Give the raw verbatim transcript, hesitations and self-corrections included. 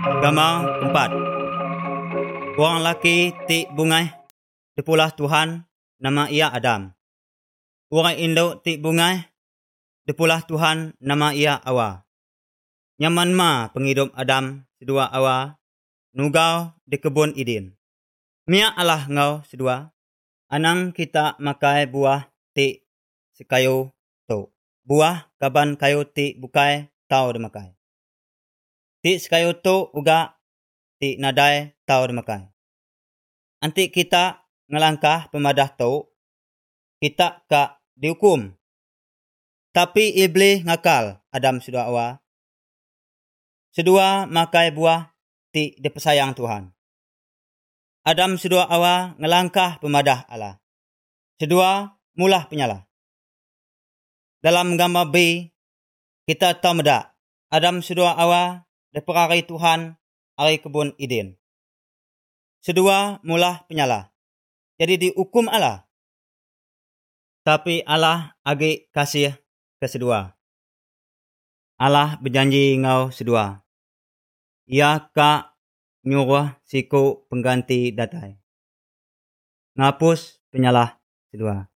Gambar keempat. Orang laki ti bungai dipulah Tuhan, nama ia Adam. Orang induk ti bungai dipulah Tuhan, nama ia Hawa. Nyaman ma penghidup Adam sedua Hawa nugau di kebun Eden. Mia Allah ngau sedua, anang kita makai buah ti sekayu tu. Buah kaban kayu ti bukai tau dimakai. Ti sekayu tu uga ti nadai tau dimakai. Anti kita ngelangkah pemadah tu, kita ka dihukum. Tapi iblis ngakal Adam sedua Hawa. Sedua makai buah ti dipesayang Tuhan. Adam sedua Hawa ngelangkah pemadah Allah. Sedua mulah penyalah. Dalam gambar B, kita tahu medak Adam sedua Hawa diperari Tuhan hari kebun Eden. Sedua mulah penyalah. Jadi dihukum Allah. Tapi Allah agi kasih ke sedua. Allah berjanji ngau sedua. Ia ka nyuruh siku pengganti datai. Ngapus penyalah sedua.